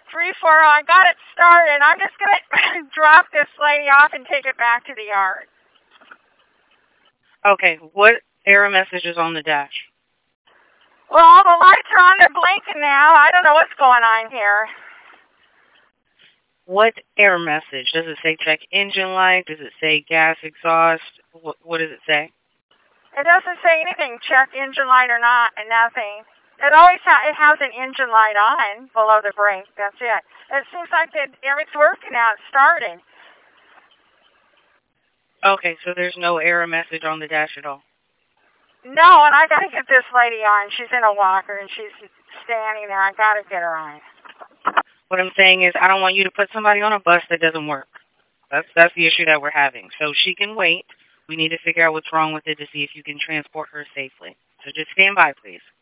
340. I got it started. I'm just going to drop this lady off and take it back to the yard. Okay, what error message is on the dash? Well, the lights are on. They're blinking now. I don't know what's going on here. What error message? Does it say check engine light? Does it say gas exhaust? What does it say? It doesn't say anything, check engine light or not, and nothing. It always it has an engine light on below the brake. That's it. It seems like it's working now. It's starting. Okay, so there's no error message on the dash at all. No, and I got to get this lady on. She's in a walker, and she's standing there. I got to get her on. What I'm saying is I don't want you to put somebody on a bus that doesn't work. That's the issue that we're having. So she can wait. We need to figure out what's wrong with it to see if you can transport her safely. So just stand by, please.